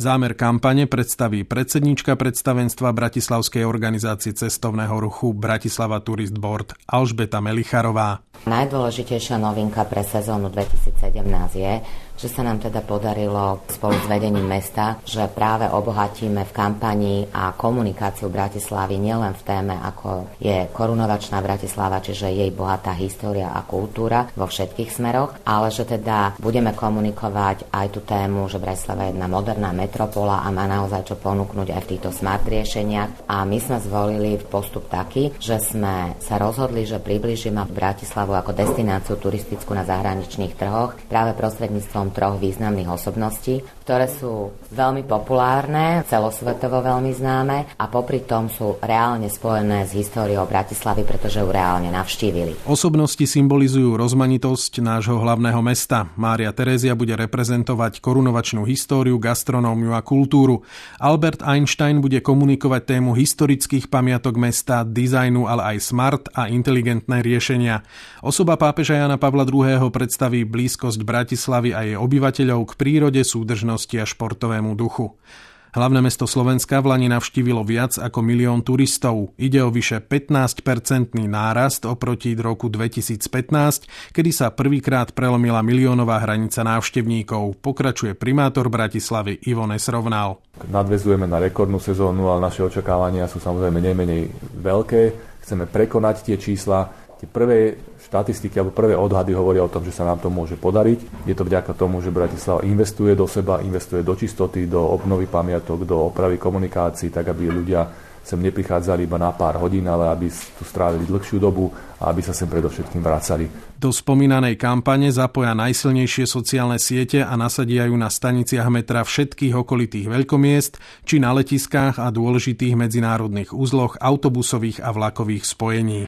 Zámer kampane predstaví predsedníčka predstavenstva bratislavskej organizácie cestovného ruchu Bratislava Tourist Board Alžbeta Melicharová. Najdôležitejšia novinka pre sezónu 2017 je, že sa nám teda podarilo spolu s vedením mesta, že práve obohatíme v kampani a komunikáciu Bratislavy nielen v téme, ako je korunovačná Bratislava, čiže jej bohatá história a kultúra vo všetkých smeroch, ale že teda budeme komunikovať aj tú tému, že Bratislava je jedna moderná metropola a má naozaj čo ponúknuť aj v týchto smart riešeniach. A my sme zvolili postup taký, že sme sa rozhodli, že priblížime Bratislavu ako destináciu turistickú na zahraničných trhoch práve prostredníctvom 3 významných osobností, ktoré sú veľmi populárne, celosvetovo veľmi známe a popri tom sú reálne spojené s históriou Bratislavy, pretože ju reálne navštívili. Osobnosti symbolizujú rozmanitosť nášho hlavného mesta. Mária Terézia bude reprezentovať korunovačnú históriu, gastronómiu a kultúru. Albert Einstein bude komunikovať tému historických pamiatok mesta, dizajnu, ale aj smart a inteligentné riešenia. Osoba pápeža Jana Pavla II. Predstaví blízkosť Bratislavy a jej obyvateľov k prírode, súdržnosti a športovému duchu. Hlavné mesto Slovenska v lani navštívilo viac ako 1 000 000 turistov. Ide o vyše 15% nárast oproti roku 2015, kedy sa prvýkrát prelomila miliónová hranica návštevníkov. Pokračuje primátor Bratislavy Ivo Nesrovnal. Nadväzujeme na rekordnú sezónu, ale naše očakávania sú samozrejme nemenej veľké. Chceme prekonať tie čísla. Tie prvé štatistiky alebo prvé odhady hovoria o tom, že sa nám to môže podariť. Je to vďaka tomu, že Bratislava investuje do seba, investuje do čistoty, do obnovy pamiatok, do opravy komunikácií, tak aby ľudia sem neprichádzali iba na pár hodín, ale aby tu strávili dlhšiu dobu a aby sa sem predovšetkým vracali. Do spomínanej kampane zapoja najsilnejšie sociálne siete a nasadia ju na staniciach metra všetkých okolitých veľkomiest či na letiskách a dôležitých medzinárodných uzloch autobusových a vlakových spojení.